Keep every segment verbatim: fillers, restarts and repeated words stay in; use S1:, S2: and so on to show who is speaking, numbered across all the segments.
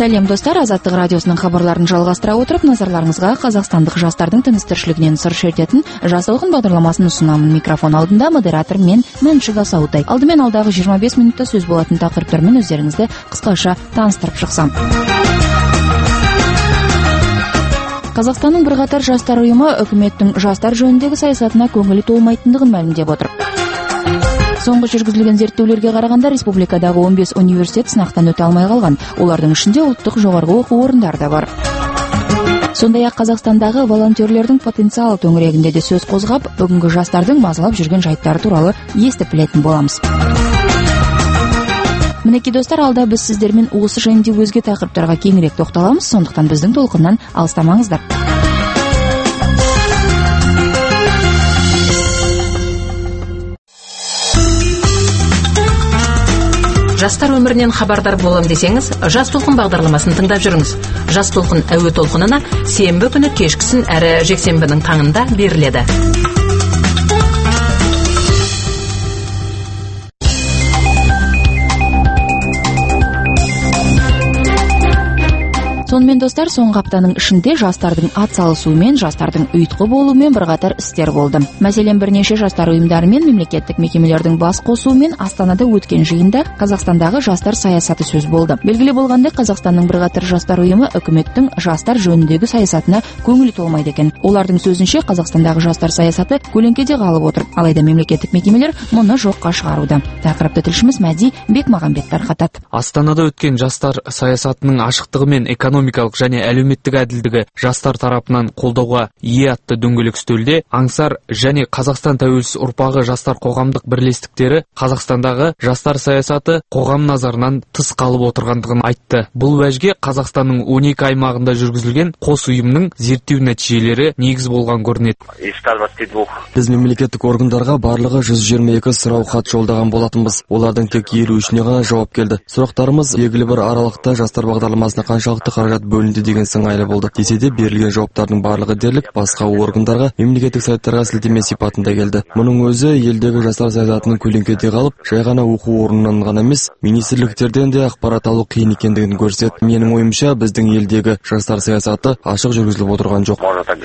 S1: Сәлем достар, Азаттық радиосының хабарларын жалғастыра отырып, назарларыңызға қазақстандық жастардың тыныс-тіршілігінен сыр шертетін Жас толқын бағдарламасын ұсынамын. Микрофон алдында модератор мен Мәншүк Асаутай. Алдымен алдағы жиырма бес минутта сөз болатын тақырыптармен өздеріңізді қысқаша таныстырып шықсам. Қазақстанның бірқатар жастар ұйымы үкіметтің жастар жөніндегі саясатына көңілі толмайтындығын мәлімдеп отыр. Соңғы жүргізілген зерттеулерге қарағанда республикадағы он бес университет сынақтан өте алмай қалған. Олардың ішінде ұлттық жоғарғы оқу орындары да бар. Сондай-ақ Қазақстандағы волонтерлердің потенциалы төңірегінде де сөз қозғап, бүгінгі жастардың мазалап жүрген жайттары туралы естіп білетін боламыз. Мінекей достар, алда біз сіздермен осы жайында өзге тақырыптарға кеңірек тоқталамыз, сондықтан біздің толқыннан алыстамаңыздар.
S2: Жастар өмірінен хабардар болам десеңіз, Жас толқын бағдарламасын тыңдап жүріңіз. Жас толқын әуе толқынына сенбі күні кешкісін әрі жексенбінің таңында беріледі.
S1: Сонымен достар, соңғы аптаның ішінде жастардың ат салысуымен, жастардың ұйытқы болуымен бірқатар істер болды. Мәселен, бірнеше жастар ұйымдары мен мемлекеттік мекемелердің бас қосуымен Астанада өткен жиында Қазақстандағы жастар саясаты сөз болды. Белгілі болғандай, Қазақстанның бірқатар жастар ұйымы үкіметтің жастар жөніндегі саясатына көңілі толмайды екен. Олардың сөзінше, Қазақстандағы жастар саясаты көлеңкеде қалып отыр. Алайда мемлекеттік мекемелер мұны жоққа шығаруда. Тақырыпты тілшіміз Мәди Бекмағамбет тарқатады.
S3: Астанада өткен жастар саясатының ашықтығы мен экономикалық және әлеуметтік әділдігі жастар тарапынан қолдауға ие атты дөңгелек үстелде Аңсар және Қазақстан тәуелсіз ұрпағы жастар қоғамдық бірлестіктері Қазақстандағы жастар саясаты қоғам назарынан тыс қалып отырғандығын айтты. Бұл уәжге Қазақстанның он екі аймағында жүргізілген қос ұйымның зерттеу нәтижелері негіз болған көрінеді.
S4: Біз мемлекеттік органдарға барлығы жүз жиырма екі сұрау хат жолдаған болатынбыз. Олардың тек елу үшіне ғана жауап келді. Сұрақтарымыз белгілі бір аралықта жастар бағдарламасына қаншалықты қаражат бөлінді деген сыңайлы болды. Десе де берілген жауаптардың барлығы дерлік басқа органдарға, мемлекеттік сайттарға сілтеме сипатында келді. Мұның өзі елдегі жастар саясатының көлеңкеде қалып, жай ғана оқу орнынан ғана емес, министрліктерден де ақпарат алу қиын екендігін көрсетеді. Менің ойымша, біздің елдегі жастар саясаты ашық жүргізіліп отырған жоқ,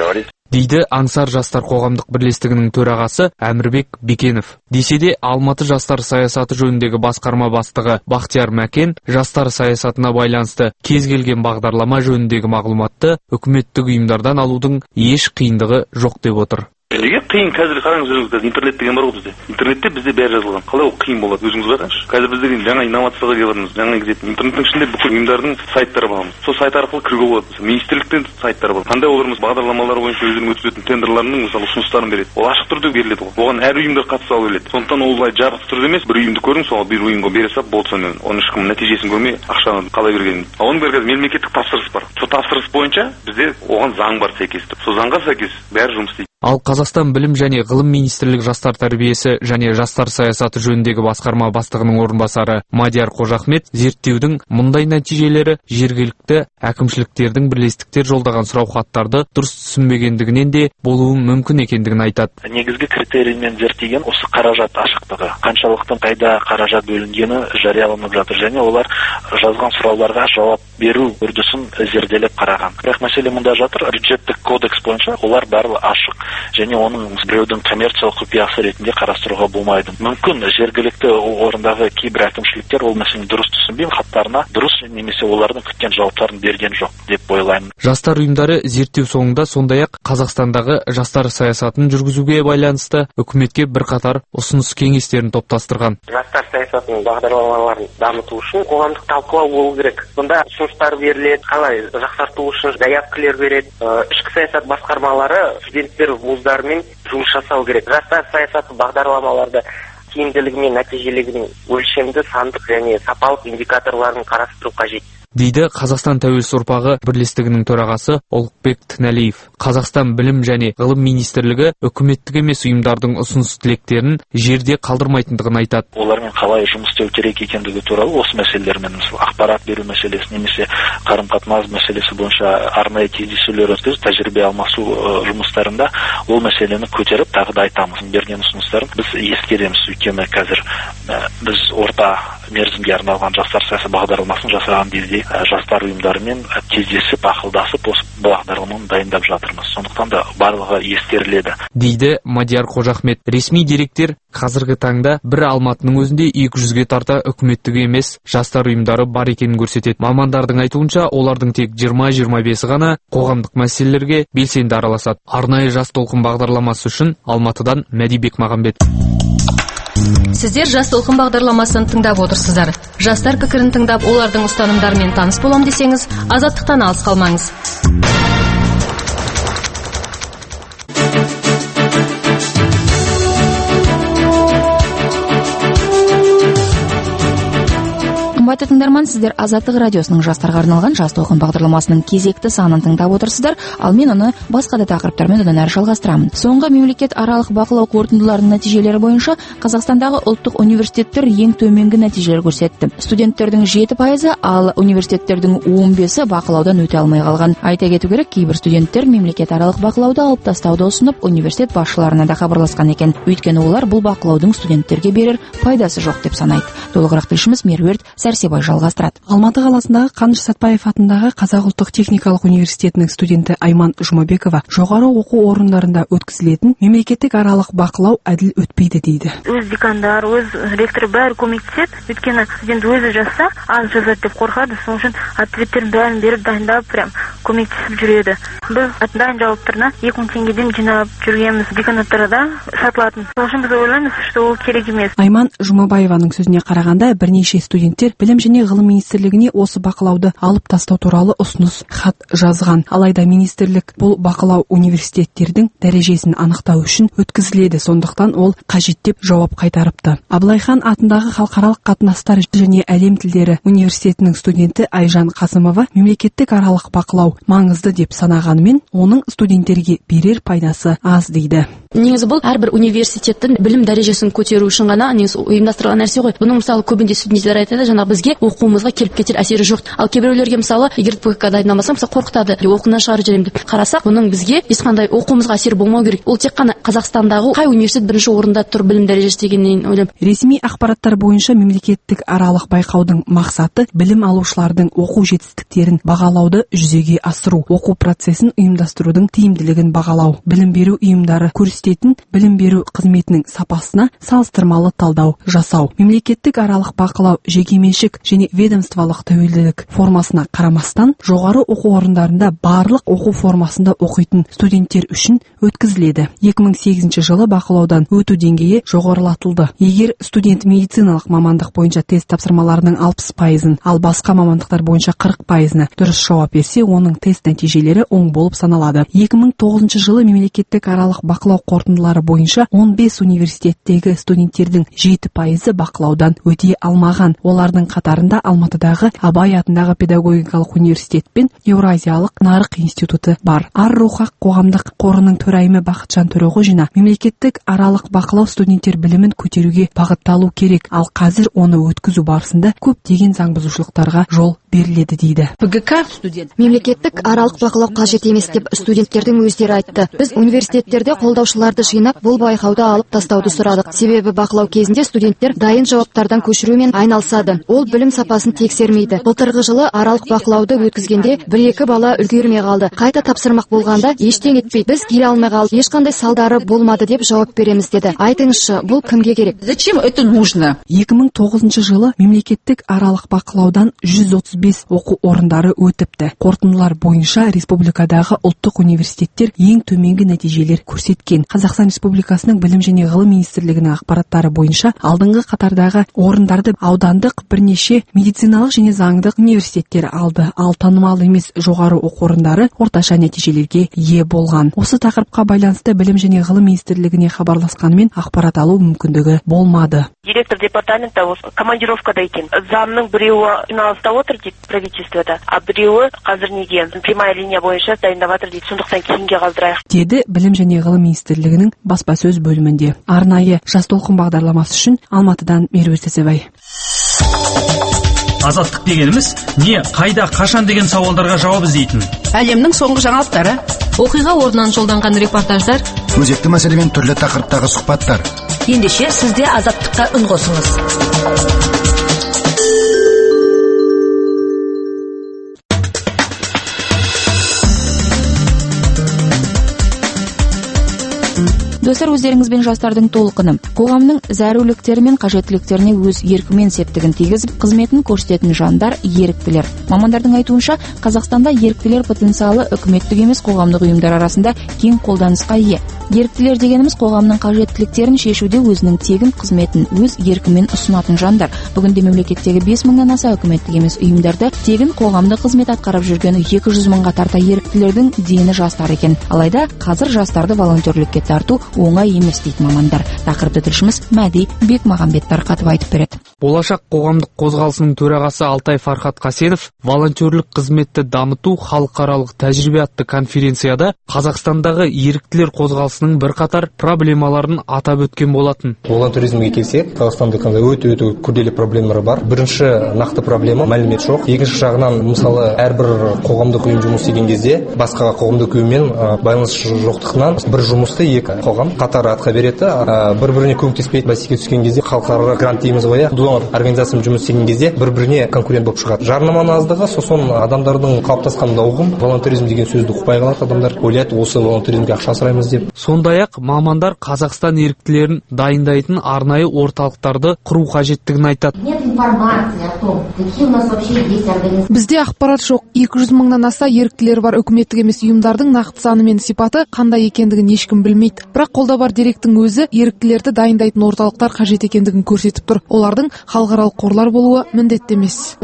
S3: дейді Аңсар жастар қоғамдық бірлестігінің төрағасы Әмірбек Бекенов. Десе де Алматы жастар саясаты жөніндегі басқарма бастығы Бақтияр Мәкен жастар саясатына байланысты кез келген бағдарлама жөніндегі мағлұматты үкіметтік ұйымдардан алудың еш қиындығы жоқ деп отыр.
S5: Неге қиын? Қазір қараңыз өзіңіз, интернет деген бар ғой бізде. Интернетте бізде бәрі жазылған. Қалай ол қиын болады? Өзіңіз қараңызшы. Қазір біз деген жаңа инновацияға келеміз. Жаңа кезетін интернеттің ішінде бүкіл ұйымдардың сайттары бар. Сол сайт арқылы кіруге болады. Министрліктен сайттары бар. Қандай оларымыз бағдарламалар бойынша өздерінің өткізетін тендерларының мысалы ұсыныстарын береді. Ол ашық түрде беріледі ғой. Оған әр ұйымдар қатыса алады. Сондықтан ол былай жабық түрде емес, бір ұйымды көрдің, сол бір ұйымға бере салып болды сонымен. Оның ешкім нәтижесін көрмей ақшаны қалай бергенін. Оның бәрі мемлекеттік тапсырыс бар. Сол тапсырыс бойынша бізде оған заң бар сәйкес. Сол заңға сәйкес бәрі жұмыс істейді.
S3: Ал Қазақстан білім және ғылым министрлігі жастар тәрбиесі және жастар саясаты жөніндегі басқарма бастығының орынбасары Мадияр Қожахмет зерттеудің мұндай нәтижелері жергілікті әкімшіліктердің бірлестіктер жолдаған сұраухаттарды дұрыс түсінбегендігінен де болуы мүмкін екендігін айтады.
S6: Негізгі критериймен зерттеген осы қаражат ашықтығы. Қаншалықты қайда қаражат бөлінгені жарияланып жатыр және олар жазған сұрауларға жауап беру үрдісін зерделеп қараған. Бірақ мәселе мұнда жатыр, бюджеттік кодекс бойынша олар барлығы ашық. Және оның біреудің коммерциялық құпиясы ретінде қарастыруға болмайды. Мүмкін жергілікті орындағы кейбір әкімшіліктер ол мәселені дұрыс түсінбей, хаттарына дұрыс немесе олардың күткен жауаптарын берген жоқ деп ойлаймын.
S3: Жастар ұйымдары зерттеу соңында сондай-ақ Қазақстандағы жастар саясатын жүргізуге байланысты үкіметке бірқатар ұсыныс кеңестерін топтастырған.
S7: Жастар саясатының бағдарламаларын дамыту үшін қоғамдық талқылау болу керек. Бұнда ұсыныстар беріледі, қалай жақсарту үшін заявкалар береді. Ішкі саясат басқармалары студенттер вуздармен жұмыс жасау керек. Жастар саясаты бағдарламаларда тиімділігі мен нәтижелігінің өлшемді, сандық және сапалық индикаторларын қарастыру қажет.
S3: дейді Қазақстан тәуелсіз ұрпағы бірлестігінің төрағасы Олқбек Тіналиев. Қазақстан білім және ғылым министрлігі үкіметтік емес ұйымдардың ұсыныс тілектерін жерде қалдырмайтындығын айтады.
S6: Олармен қалай жұмыс істеу керек екендігі туралы осы мәселелермен, мысалы ақпарат беру мәселесі немесе қарым-қатынас мәселесі бойынша арнайы кездесулер өткізіп, тәжірибе алмасу жұмыстарында ол мәселені көтеріп тағы да айтамыз. Берген ұсыныстарын біз ескереміз, өйткені қазір біз орта мерзімге арналған жастар саясаты бағдарламасын жасаған кезде жастар ұйымдарымен кездесіп ақылдасып осы бағдарламаны дайындап жатырмыз. Сондықтан да барлығы ескеріледі,
S3: дейді Мадияр Қожахмет. Ресми деректер қазіргі таңда бір Алматының өзінде екі жүзге тарта үкіметтік емес жастар ұйымдары бар екенін көрсетеді. Мамандардың айтуынша, олардың тек жиырма жиырма бесі ғана қоғамдық мәселелерге белсенді араласады. Арнайы жас толқын бағдарламасы үшін Алматыдан Мәдибек Мағамбет.
S2: Сіздер жас толқын бағдарламасын тыңдап отырсыздар. Жастар пікірін тыңдап, олардың ұстанымдарымен таныс болам десеңіз, азаттықтан алыс қалмаңыз.
S1: Қымбатты тыңдарман, сіздер Азаттық радиосының жастарға арналған жас толқын бағдарламасының кезекті санын тыңдап отырсыздар, ал мен оны басқа да тақырыптармен одан әрі жалғастырамын. Соңғы мемлекет аралық бақылау қорытындыларының нәтижелері бойынша Қазақстандағы ұлттық университеттер ең төменгі нәтижелер көрсетті. Студенттердің жеті пайызы, ал университеттердің он бесі бақылаудан өте алмай қалған. Айта кету керек, кейбір студенттер мемлекет аралық бақылауды алып тастауды ұсынып, университет басшыларына да хабарласқан екен. Өйткені олар бұл бақылаудың студенттерге берер пайдасы жоқ деп санайды. Толығырақ тілшіміз Меруерт Сәрсебай жалғастырады.
S8: Алматы қаласындағы Қаныш Сәтпаев атындағы Қазақ ұлттық техникалық университетінің студенті Айман Жұмабекова жоғары оқу орындарында өткізілетін мемлекеттік аралық бақылау әділ өтпейді дейді.
S9: Өз декандар, өз ректор бәрі көмектеседі. Өйткені студент өзі жазса, аз жазады деп қорқады. Сол үшін ответтерін бәрін беріп дайындап, прям көмектесіп жүреді. Біз дайын жауаптарына екі мың теңгеден жинап жүргенбіз. Деканаттарда сатылатын. Сол үшін біз ойлаймыз, что ол керек емес.
S8: Айман Жұмабаеваның сөзіне қарағанда, бірнеше студенттер білім және ғылым министрлігіне осы бақылауды алып тастау туралы ұсыныс хат жазған. Алайда министрлік бұл бақылау университеттердің дәрежесін анықтау үшін өткізіледі, сондықтан ол қажет деп жауап қайтарыпты. Абылайхан атындағы халықаралық қатынастар және әлем тілдері университетінің студенті Айжан Қасымова мемлекеттік аралық бақылау маңызды деп санағанымен, оның студенттерге берер пайдасы аз дейді.
S10: Негізі бұл әрбір университеттің білім дәрежесін көтеру үшін ғана негізі ұйымдастырылған нәрсе ғой. Бұның мысалы көбінде студенттер айтады, жаңа бізге оқуымызға келіп кетер әсері жоқ. Ал кейбіреулерге мысалы, егер ПКК дайындамасам, мысалы қорқытады, оқуынан шығарып жіберемін деп. Қарасақ, бұның бізге ешқандай оқуымызға әсері болмау керек. Ол тек қана Қазақстандағы қай университет бірінші орында тұр білім дәрежесі дегеннен ойлаймын.
S8: Ресми ақпараттар бойынша мемлекеттік аралық байқаудың мақсаты білім алушылардың оқу жетістіктерін бағалауды жүзеге асыру, оқу процесін ұйымдастырудың тиімділігін бағалау, білім беру ұйымдары көрсететін білім беру қызметінің сапасына салыстырмалы талдау жасау. Мемлекеттік аралық бақылау жекеменшік және ведомстволық тәуелділік формасына қарамастан жоғары оқу орындарында барлық оқу формасында оқитын студенттер үшін өткізіледі. екі мың сегізінші жылы бақылаудан өту деңгейі жоғарылатылды. Егер студент медициналық мамандық бойынша тест тапсырмаларының алпыс пайызын, ал басқа мамандықтар бойынша қырық пайызына дұрыс жауап берсе, оның тест нәтижелері оң болып саналады. екі мың тоғызыншы жылы мемлекеттік аралық бақылау қорытындылары бойынша он бес университеттегі студенттердің жеті пайызы бақылаудан өте алмаған. Олардың қатарында Алматыдағы Абай атындағы педагогикалық университет пен Еуразиялық нарық институты бар. Ар-Рухақ қоғамдық қорының төрайымы Бақытжан Төреғожина мемлекеттік аралық бақылау студенттер білімін көтеруге бағытталу керек, ал қазір оны өткізу барысында көптеген заңбұзушылықтарға жол беріледі дейді.
S10: ПГК студент
S11: мемлекеттік аралық бақылау қажет емес деп студенттердің өздері айтты. Біз университеттерде қолдаушыларды жинап, бұл байқауды алып тастауды сұрадық. Себебі бақылау кезінде студенттер дайын жауаптардан көшірумен айналысады. Ол білім сапасын тексермейді. Былтырғы жылы аралық бақылауды өткізгенде бір-екі бала үлгермей қалды. Қайта тапсырмақ болғанда ештеңе етпейді. Біз келе алмай қалдық. Ешқандай салдары болмады деп жауап береміз деді. Айтыңызшы, бұл кімге керек?
S10: Зачем это нужно?
S8: екі мың тоғызыншы жылы мемлекеттік аралық бақылаудан жүз отыз бес оқу орындары өтіпті. Қорытындылар бойынша республикадағы ұлттық университеттер ең төменгі нәтижелер көрсеткен. Қазақстан Республикасының білім және ғылым министрлігінің ақпараттары бойынша алдыңғы қатардағы орындарды аудандық бірнеше медициналық және заңдық университеттер алды, ал танымал емес жоғары оқу орындары орташа нәтижелерге ие болған. Осы тақырыпқа байланысты білім және ғылым министрлігіне хабарласқанымен ақпарат алу мүмкіндігі болмады.
S9: Директор департамента командировкада екен. Замның біреуі жиналыста отыр дейді правительствода, а біреуі қазір неге прямая линия бойынша дайындап жатыр дейді. Сондықтан кейінге қалдырайық
S8: деді білім және ғылым министрлігінің баспасөз бөлімінде. Арнайы жас толқын бағдарламасы үшін Алматыдан Меруерт Сәрсебай.
S12: Азаттық дегеніміз не, қайда, қашан деген сауалдарға жауап іздейтін.
S10: Әлемнің соңғы жаңалықтары,
S2: оқиға орнынан жолданған репортаждар,
S13: өзекті мәселемен түрлі тақырыптағы сұхбаттар.
S2: Ендеше сізде Азаттыққа үн қосыңыз.
S1: Достар, өздеріңізбен жастардың толқыны қоғамның зәруліктері мен қажеттіліктеріне өз еркімен септігін тигізіп қызметін көрсететін жандар еріктілер. Мамандардың айтуынша, Қазақстанда еріктілер потенциалы үкіметтік емес қоғамдық ұйымдар арасында кең қолданысқа ие. Еріктілер дегеніміз қоғамның қажеттіліктерін шешуде өзінің тегін қызметін өз еркімен ұсынатын жандар. Бүгінде мемлекеттегі бес мыңнан аса үкіметтік емес ұйымдарда тегін қоғамдық қызмет атқарып жүрген екі жүз мыңға тарта еріктілердің дені жастар екен. Алайда қазір жастарды волонтерлікке тарту оңай емес дейді мамандар. Тақырыпты тілшіміз Мәди Бекмағамбет тарқатып айтып береді.
S3: Болашақ қоғамдық қозғалысының төрағасы Алтай Фархат Қасенов волонтерлік қызметті дамыту халықаралық тәжірибе атты конференцияда Қазақстандағы еріктілер қозғалысының бірқатар проблемаларын атап өткен болатын.
S13: Волонтеризмге келсек, Қазақстанда өте-өте күрделі проблемалар бар. Бірінші нақты проблема мәлімет жоқ. Екінші жағынан, мысалы, әрбір қоғамдық ұйым жұмыс істеген кезде басқа қоғамдық ұйыммен байланыс жоқтығынан бір жұмысты екі қоғам қатар атқа береді. Бір-біріне көмектеспейді. Бәсекеге түскен кезде халықаралық грант дейміз ғой, донор организациямен жұмыс істеген кезде бір-біріне конкурент болып шығады. Жарнаманың аздығы, сосын адамдардың қалыптасқан ұғым волонтеризм деген сөзді ұқпай қалады. Адамдар ойлайды, осы волонтеризмге ақша сұраймыз деп.
S3: Сондай-ақ мамандар Қазақстан еріктілерін дайындайтын арнайы орталықтарды құру қажеттігін айтады.
S14: Бізде ақпарат жоқ. екі жүз мыңнан аса еріктілер бар. Үкіметтік емес ұйымдардың нақты саны мен сипаты қандай екендігін ешкім білмейді. Бірақ қолда бар деректің өзі еріктілерді дайындайтын орталықтар қажет екендігін көрсетіп тұр. Олардың халықаралық қорлар болуы міндетті емес.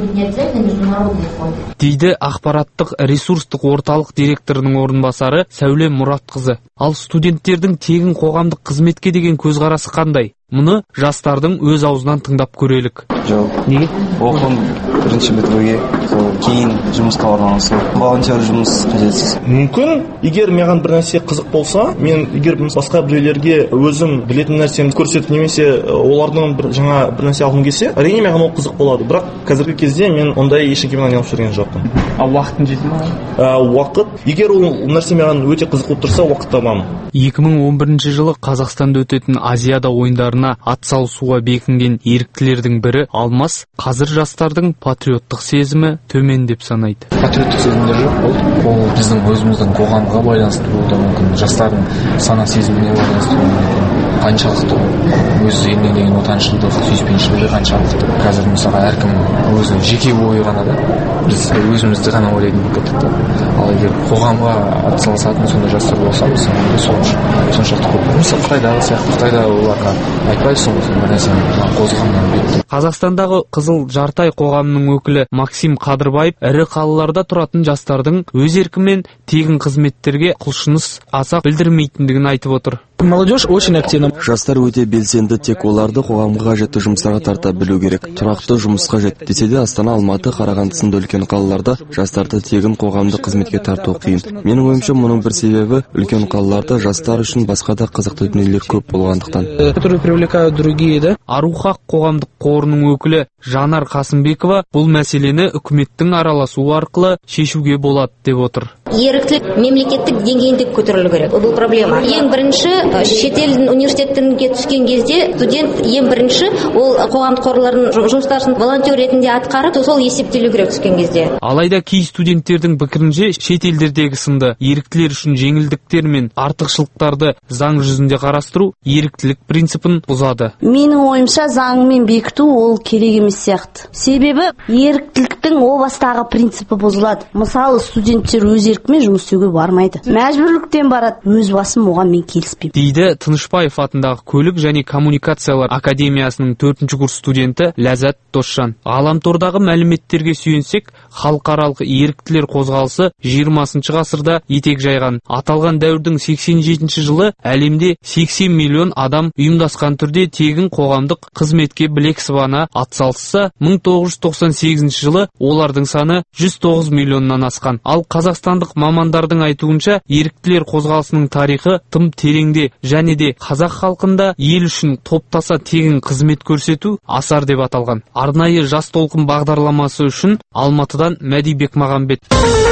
S3: Дейді ақпараттық ресурстық орталық директорының орынбасары Сәуле Мұратқызы. Ал студенттердің тегін қоғамдық қызметке деген көзқарасы қандай? Мұны жастардың өз аузынан тыңдап көрелік.
S15: Жоқ. Неге? Оқуын бірінші бітіруге, кейін жұмысқа орналасу. Волонтер жұмыс қажетсіз.
S16: Мүмкін, егер маған бір нәрсе қызық болса, мен егер басқа біреулерге өзім білетін нәрсемді көрсетіп, немесе олардың бір жаңа бір нәрсе алғым келсе, әрине маған ол қызық болады. Бірақ қазіргі кезде мен ондай ешкіммен айналысып жүрген жоқпын.
S3: Ал уақытың жете ме?
S16: Уақыт, егер ол нәрсе маған өте қызық болып тұрса, уақыт табамын.
S3: екі мың он бірінші жылы Қазақстанда өтетін Азиада ойындарына атсалысуға бекінген еріктілердің бірі Алмас қазір жастардың патриоттық сезімі төмен деп санайды.
S17: Патриоттық сезімдер жоқ, ол, ол біздің өзіміздің қоғамға байланысты болуы мүмкін, жастардың сана сезіміне байланысты болуы мүмкін. Қаншалықты өз еліне деген отаншылдық, сүйіспеншілігі қаншалықты. Қазір мысалға әркім өзі жеке ойы ғана да, біз өзімізді ғана ойлайтын болып кеттік. Ал егер қоғамға атсалысатын сондай жастар болса, мысалы, соншалықты көп. Мысалы, Қытайдағы сияқты, Қытайда оларға айтпайсың ғой, бір нәрсені қозғамнан бетті.
S3: Қазақстандағы Қызыл Жартай қоғамының өкілі Максим Қадырбаев ірі қалаларда тұратын жастардың өз еркімен тегін қызметтерге құлшыныс аса білдірмейтіндігін айтып отыр.
S4: Молодежь очень активна. Жастар өте белсенді, тек оларды қоғамға қажетті жұмыстарға тарта білу керек. Тұрақты жұмыс қажет. Десе де Астана, Алматы, Қарағанды сынды үлкен қалаларда жастарды тегін қоғамдық қызметке тарту қиын. Менің ойымша, мұның бір себебі үлкен қалаларда жастар үшін басқа да қызықты дүниелер көп болғандықтан.
S17: Которые привлекают другие, да?
S3: Арухақ қоғамдық қорының өкілі Жанар Қасымбекова бұл мәселені үкіметтің араласуы арқылы шешуге болады деп отыр.
S18: Еріктілік мемлекеттік деңгейінде көтерілу керек. Бұл проблема. Ең бірінші, шетелдің университеттерге түскен кезде студент ең бірінші ол қоғамдық қорлардың жұмыстарын волонтер ретінде атқарып, сол есептелу керек түскен кезде.
S3: Алайда кей студенттердің пікірінше шетелдердегі сынды еріктілер үшін жеңілдіктер мен артықшылықтарды заң жүзінде қарастыру еріктілік принципін бұзады.
S19: Менің ойымша заңмен бекіту ол керек емес сияқты. Себебі еріктіліктің о бастағы принципі бұзылады. Мысалы, студенттер өз еркімен жұмыс істеуге бармайды. Мәжбүрліктен барады. Өз басым оған мен келіспеймін.
S3: Дейді Тынышбаев атындағы көлік және коммуникациялар академиясының төртінші курс студенті Ләззат Досжан. Ғаламтордағы мәліметтерге сүйенсек, халықаралық еріктілер қозғалысы жиырмасыншы ғасырда етек жайған. Аталған дәуірдің сексен жетінші жылы әлемде сексен миллион адам ұйымдасқан түрде тегін қоғамдық қызметке білек сыбана атсалысса, мың тоғыз жүз тоқсан сегізінші жылы олардың саны жүз тоғыз миллионнан асқан. Ал қазақстандық мамандардың айтуынша, еріктілер қозғалысының тарихы тым тереңде және де қазақ халқында ел үшін топтаса тегін қызмет көрсету асар деп аталған. Арнайы жас толқын бағдарламасы үшін Алматыдан Мәди Бекмағамбет.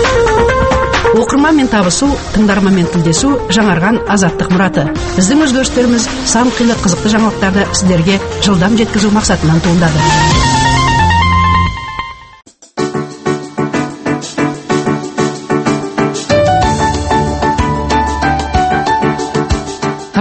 S2: Оқырманмен табысу, тыңдарманмен тілдесу жаңарған азаттық мұраты. Біздің өзгерістеріміз сан қилы қызықты жаңалықтарды сіздерге жылдам жеткізу мақсатынан туындады.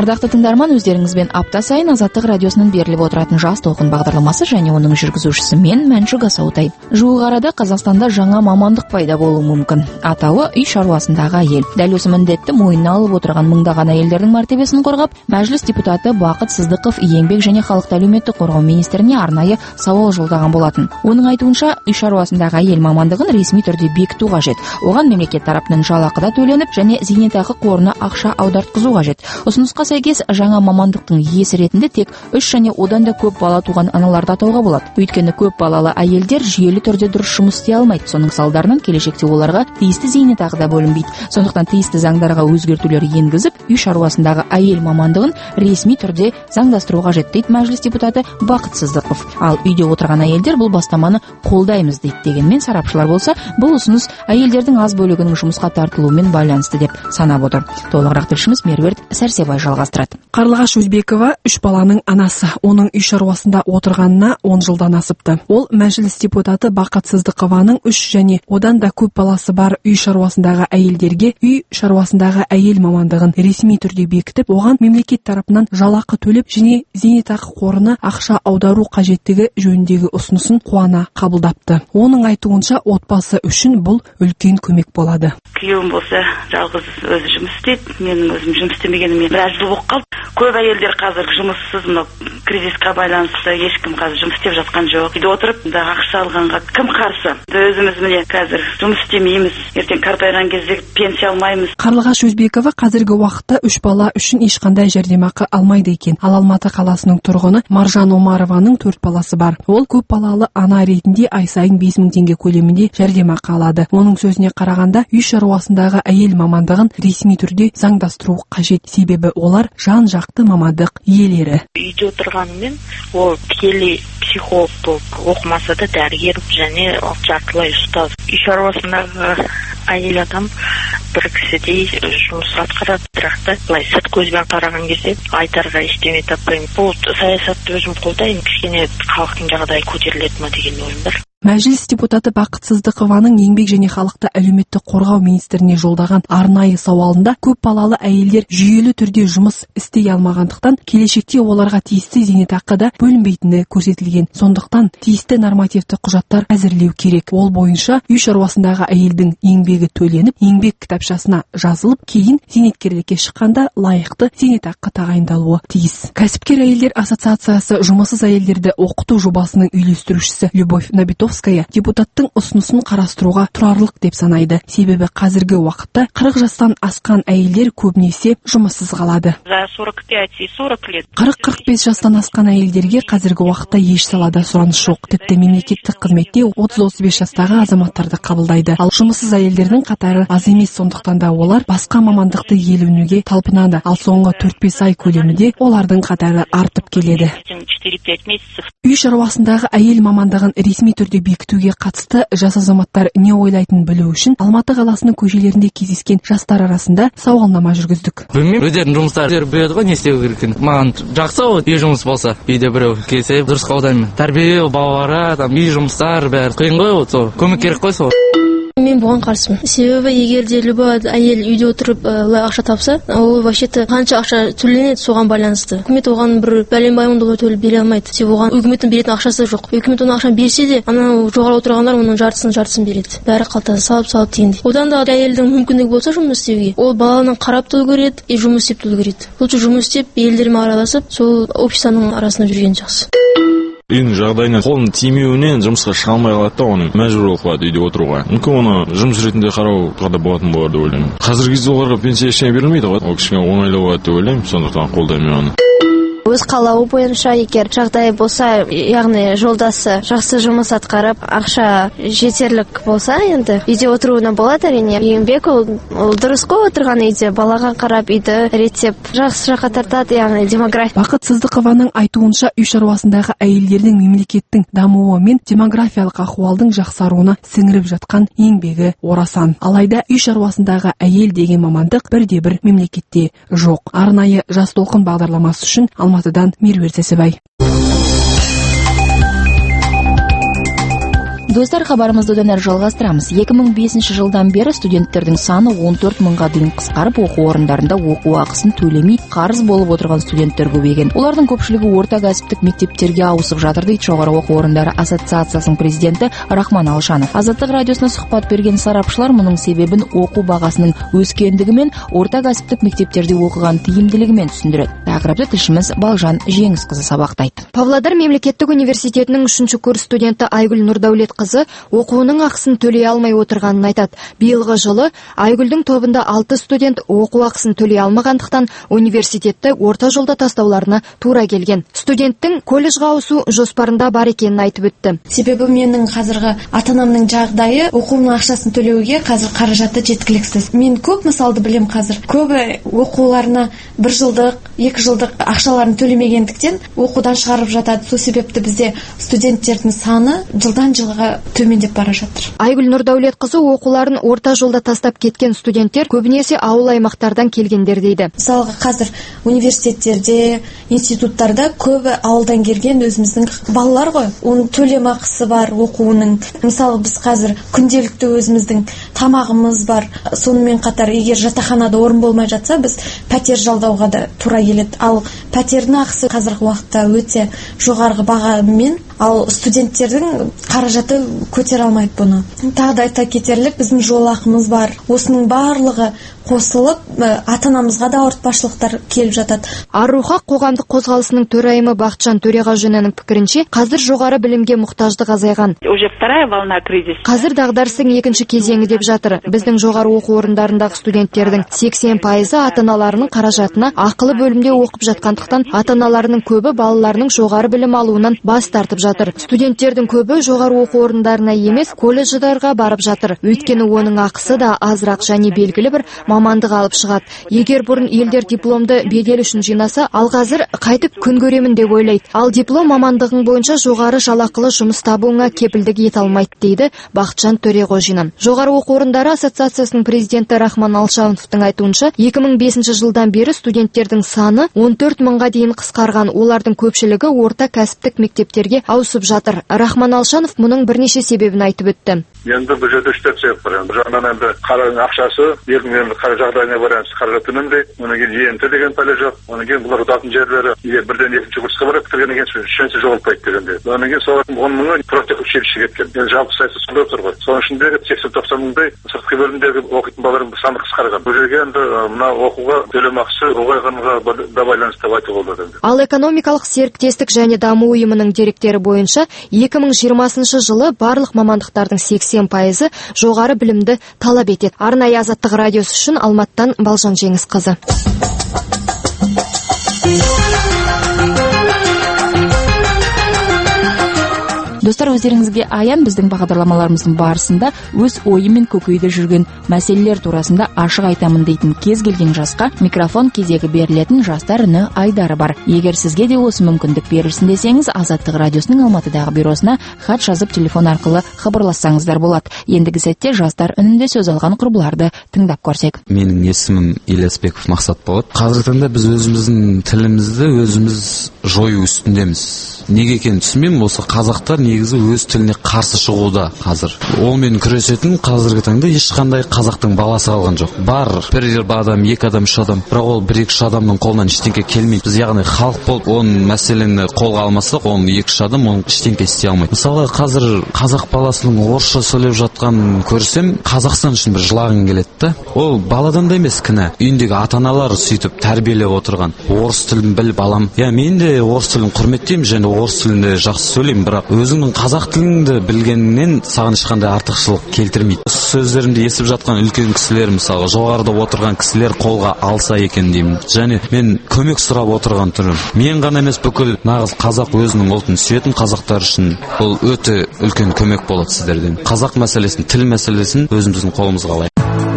S1: Ардақты тыңдарман, өздеріңізбен апта сайын Азаттық радиосынан беріліп отыратын жас толқын бағдарламасы және оның жүргізушісі мен Мәншүк Асаутай. Жуық арада Қазақстанда жаңа мамандық пайда болуы мүмкін. Атауы үй шаруасындағы әйел. Дәл осы міндетті мойнына алып отырған мыңдаған әйелдердің мәртебесін қорғап, мәжіліс депутаты Бақыт Сыздықов еңбек және халықты әлеуметтік қорғау министріне арнайы сауал жолдаған болатын. Оның айтуынша, үй шаруасындағы әйел мамандығын ресми түрде бекіту қажет. Оған мемлекет тарапынан жалақы да төленіп және зейнетақы қорына ақша аудартқызу қажет. Ұсынысқа сәйкес жаңа мамандықтың иесі ретінде тек үш және одан да көп бала туған аналарды атауға болады. Өйткені көп балалы әйелдер жүйелі түрде дұрыс жұмыс істей алмайды. Соның салдарынан келешекте оларға тиісті зейнетақы да бөлінбейді. Сондықтан тиісті заңдарға өзгертулер енгізіп, үй шаруасындағы әйел мамандығын ресми түрде заңдастыру қажет дейді мәжіліс депутаты Бақыт Сыздықов. Ал үйде отырған әйелдер бұл бастаманы қолдаймыз дейді. Дегенмен сарапшылар болса, бұл ұсыныс әйелдердің аз бөлігінің жұмысқа тартылуымен байланысты деп санап отыр. Толығырақ тілшіміз Меруерт Сәрсебай жалғастырады.
S8: Қарлығаш Өзбекова үш баланың анасы. Оның үй шаруасында отырғанына он жылдан асыпты. Ол мәжіліс депутаты Бақыт Сыздықованың үш және одан да көп баласы бар үй шаруасындағы әйелдерге үй шаруасындағы әйел мамандығын ресми түрде бекітіп, оған мемлекет тарапынан жалақы төлеп және зейнетақы қорына ақша аудару қажеттігі жөніндегі ұсынысын қуана қабылдапты. Оның айтуынша, отбасы үшін бұл үлкен көмек болады.
S20: Күйеуім болса жалғыз өзі жұмыс істейді, менің өзім жұмыс істемегеніме біраз жыл болып қалды. Көп әйелдер қазір жұмыссыз, мынау кризисқа байланысты ешкім қазір жұмыс істеп жатқан жоқ. Үйде отырып, да ақша алғанға кім қарсы? Өзіміз міне қазір жұмыс істемейміз, ертең қартайған кезде пенсия алмаймыз.
S8: Қарлығаш Өзбекова қазіргі уақытта үш бала үшін ешқандай жәрдемақы алмайды екен. Ал Алматы қаласының тұрғыны Маржан Омарованың төрт баласы бар. Ол көп балалы ана ретінде ай сайын бес мың теңге көлемінде жәрдемақы алады. Оның сөзіне қарағанда, үй шаруасындағы әйел мамандығын ресми түрде заңдастыру қажет, себебі олар жан-жақты мамандық иелері.
S21: Үйде отырғанымен ол тікелей психолог болып оқымаса да дәрігер және жартылай ұстаз. Үй шаруасындағы әйел адам бір кісідей жұмыс атқарады, бірақ та былай сырт көзбен қараған кезде айтарға ештеңе таппаймын. Бұл саясатты өзім қолдаймын, кішкене халықтың жағдайы көтеріледі ме деген ойым бар.
S8: Мәжіліс депутаты Бақыт Сыздықованың еңбек және халықты әлеуметтік қорғау министріне жолдаған арнайы сауалында көп балалы әйелдер жүйелі түрде жұмыс істей алмағандықтан келешекте оларға тиісті зейнетақы да бөлінбейтіні көрсетілген. Сондықтан тиісті нормативті құжаттар әзірлеу керек. Ол бойынша үй шаруасындағы әйелдің еңбегі төленіп, еңбек кітапшасына жазылып, кейін зейнеткерлікке шыққанда лайықты зейнетақы тағайындалуы тиіс. Кәсіпкер әйелдер ассоциациясы жұмыссыз әйелдерді оқыту жобасының үйлестірушісі Любовь Набитовская депутаттың ұсынысын қарастыруға тұрарлық деп санайды. Себебі қазіргі уақытта қырық жастан асқан әйелдер көбінесе жұмыссыз қалады. қырық қырық бес жастан асқан әйелдерге қазіргі уақытта еш салада сұраныс жоқ. Тіпті мемлекеттік қызметте отыз отыз бес жастағы азаматтарды қабылдайды. Ал жұмыссыз әйелдердің қатары аз емес, сондықтан да олар басқа мамандықты иеленуге талпынады. Ал соңғы төрт бес ай көлемінде олардың қатары артып келеді. Үй шаруасындағы әйел мамандығын ресми түрде бекітуге қатысты жас азаматтар не ойлайтынын білу үшін Алматы қаласының көшелерінде кездескен жастар арасында сауалнама жүргіздік.
S22: Білмеймін, өздерінің жұмыстары біледі ғой, не істеу керек екенін. Маған жақсы ғой, үй жұмыс болса, үйде біреу келсе дұрыс қолдаймын. Тәрбие, балалары, там үй жұмыстар бәрі қиын ғой, сол көмек керек қой сол.
S10: Мен бұған қарсымын. Себебі егер де любой әйел үйде отырып лай ақша тапса, ол вообще-то қанша ақша төленеді соған байланысты. Үкімет оған бір бәлен-байын доллар төлеп бере алмайды. Себебі оған үкіметтің беретін ақшасы жоқ. Үкімет оның ақшаны берсе де, анау жоғары отырғандар оның жартысын жартысын береді. Бәрі қалтасы салып-салып дегендей. Одан да әйелдің мүмкіндігі болса жұмыс істеуге, ол баланы қарап та үлгереді, и жұмыс істеп те үлгереді. Лучше жұмыс істеп, елдермен араласып, сол обществоның арасында жүрген жақсы.
S23: Үйдің жағдайына қолын тимеуінен жұмысқа шыға алмай қалады да, оның мәжбүр болып қалады үйде отыруға. Мүмкін оны жұмыс ретінде қарауға да болатын болады деп ойлаймын. Қазіргі кезде оларға пенсия ештеңе берілмейді ғой. Ол кішкене оңайлау болады деп ойлаймын, сондықтан қолдаймын оны.
S24: Өз қалауы бойынша егер жағдай болса, яғни жолдасы жақсы жұмыс атқарып, ақша жетерлік болса, енді үйде отыруына болады әрине. Еңбек ол, ол дұрыс қой, отырған үйде балаға қарап үйді реттеп жақсы жаққа тартады, яғни демография.
S8: Бақыт Сыздықованың айтуынша үй шаруасындағы әйелдердің мемлекеттің дамуы мен демографиялық ахуалдың жақсаруына сіңіріп жатқан еңбегі орасан. Алайда үй шаруасындағы әйел деген мамандық бірде бір мемлекетте жоқ. Арнайы жас толқын бағдарламасы үшін Алматыдан Меруерт Сәрсебай.
S1: Достар, хабарымызды одан әрі жалғастырамыз. екі мың бесінші жылдан бері студенттердің саны он төрт мыңға дейін қысқарып, оқу орындарында оқу ақысын төлемей қарыз болып отырған студенттер көбейген. Олардың көпшілігі орта кәсіптік мектептерге ауысып жатыр дейді жоғары оқу орындары ассоциациясының президенті Рахман Алшанов. Азаттық радиосына сұхбат берген сарапшылар мұның себебін оқу бағасының өскендігі мен орта кәсіптік мектептерде оқыған тиімділігімен түсіндіреді. Тақырыпты тілшіміз Балжан Жеңісқызы сабақтайды.
S5: Павлодар мемлекеттік университетінің үшінші курс студенті Айгүл Нұрдәулетқызы оқуының ақысын төлей алмай отырғанын айтады. Биылғы жылы Айгүлдің тобында алты студент оқу ақысын төлей алмағандықтан университетті орта жолда тастауларына тура келген. Студенттің колледжға ауысу жоспарында бар екенін айтып өтті.
S6: Себебі менің қазіргі ата-анамның жағдайы оқуының ақшасын төлеуге қазір қаражаты жеткіліксіз. Мен көп мысалды білем қазір. Көбі оқуларына бір жылдық, екі жылдық ақшаларын төлемегендіктен оқудан шығарып жатады. Сол себепті бізде студенттердің саны жылдан жылға төмендеп бара жатыр.
S5: Айгүл Нұрдәулетқызы оқуларын орта жолда тастап кеткен студенттер көбінесе ауыл аймақтардан келгендер дейді.
S6: Мысалға қазір университеттерде, институттарда көбі ауылдан келген өзіміздің балалар ғой. Оның төлем ақысы бар оқуының. Мысалы біз қазір күнделікті өзіміздің тамағымыз бар. Сонымен қатар егер жатақханада орын болмай жатса, біз пәтер жалдауға да тура келеді. Ал пәтердің ақысы қазіргі уақытта өте жоғарғы бағамен, ал студенттердің қаражаты көтере алмайды бұны. Тағы да айта кетерлік, біздің жол ақымыз бар. Осының барлығы қосылып, ата-анамызға да ауыртпашылықтар келіп жатады.
S5: Ар-Рухақ қоғамдық қозғалысының төрайымы Бақытжан Төреғажиннің пікірінше, қазір жоғары білімге мұқтаждық азайған.
S20: Уже вторая волна кризиса.
S5: Қазір дағдарыстың екінші кезеңі деп жатыр. Біздің жоғары оқу орындарындағы студенттердің сексен пайызы ата-аналарының қаражатына ақылы бөлімде оқып жатқандықтан, ата-аналарының көбі балаларының жоғары білім алуынан бас тартып жатыр. Студенттердің көбі жоғары оқу орындарына емес, колледждарға барып жатыр. Өйткені оның ақысы да азырақ және белгілі бір мамандық алып шығады. Егер бұрын елдер дипломды бедел үшін жинаса, ал қазір қайтып күн көремін деп ойлайды. Ал диплом мамандығың бойынша жоғары жалақылы жұмыс табуыңа кепілдік ете алмайды дейді Бақытжан Төреғожинан. Жоғары оқу орындары ассоциациясының президенті Рахман Алшановтың айтуынша, екі мың бесінші жылдан бері студенттердің саны он төрт мыңға дейін қысқарған. Олардың көпшілігі орта кәсіптік мектептерге ауысып жатыр. Рахман Алшанов мұның бірнеше себебін айтып өтті.
S7: Енді бұл жерде үш төрт себеп бар. Бір жағынан енді қараның ақшасы, елдің жағдайына байланысты қаражат үнемдейді. Одан кейін ент деген пәле жоқ. Одан кейін бұлар ұтатын жерлері егер бірден екінші курсқа барады, бітіргеннен кейін үшінші жоғалтпайды дегенде. Одан кейін солардың он мыңы профтехучилищеге кеткен. Енді жалпы sayısı сонда тұр ғой. Соның ішіндегі сексен тоқсан мыңдай сыртқы бөлімдегі оқитын балалардың саны қысқарған. Бұл жерге енді мына оқуға төлем ақысы ұлғайғанға да байланысты деп айтуға болады.
S5: Ал экономикалық серіктестік және даму ұйымының деректері бойынша екі мың жиырмасыншы жылы барлық мамандықтардың сексен пайызы жоғары білімді талап етеді. Арнайы Азаттық радиосы үшін Алматтан Балжан Жеңісқызы.
S1: Достар, өздеріңізге аян, біздің бағдарламаларымыздың барысында өз ойы мен көкейде жүрген мәселелер турасында ашық айтамын дейтін кез келген жасқа микрофон кезегі берілетін жастар үні айдары бар. Егер сізге де осы мүмкіндік берілсін десеңіз, Азаттық радиосының Алматыдағы бюросына хат жазып телефон арқылы хабарлассаңыздар болады. Ендігі сәтте жастар үнінде сөз алған құрбыларды тыңдап көрсек.
S11: Менің есімім Ильясбеков Мақсат болады. Қазіргі таңда біз өзіміздің тілімізді өзіміз жою үстіндеміз. Неге екенін түсінбеймін, осы қазақтар негізі өз тіліне қарсы шығуда қазір. Олмен күресетін қазіргі таңда ешқандай қазақтың баласы қалған жоқ. Бар бір адам, екі адам, үш адам, бірақ ол бір екі үш адамның қолынан ештеңке келмейді. Біз яғни халық болып оның мәселені қолға алмасақ, оның екі үш адам оның ештеңке істей алмайды. Мысалы, қазір қазақ баласының орысша сөйлеп жатқанын көрсем, Қазақстан үшін бір жылағың келеді да. Ол баладан да емес кінә. Үйіндегі ата-аналар сөйтіп тәрбиелеп отырған. Орыс тілін біл балам. Я мен де орыс тілін құрметтеймін және орыс тілінде жақсы сөйлеймін, бірақ өзіңнің қазақ тіліңді білгеннен саған ешқандай артықшылық келтірмейді. Сөздерімді естіп жатқан үлкен кісілер, мысалы жоғарыда отырған кісілер қолға алса екен деймін. Және мен көмек сұрап отырған түрім. Мен ғана емес, бүкіл нағыз қазақ өзінің ұлтын сүйетін қазақтар үшін бұл өте үлкен көмек болады сіздерден. Қазақ мәселесін, тіл мәселесін өзіміздің қолымызға алайық.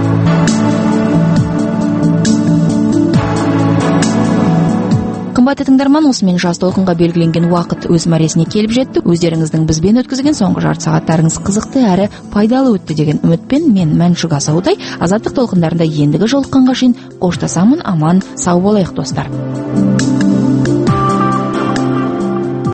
S1: Қымбатты тыңдарман, осымен жас толқынға белгіленген уақыт өз мәресіне келіп жетті. Өздеріңіздің бізбен өткізген соңғы жарты сағаттарыңыз қызықты әрі пайдалы өтті деген үмітпен мен Мәншүк Асаудай Азаттық толқындарында ендігі жолыққанға шейін қоштасамын. Аман сау болайық достар.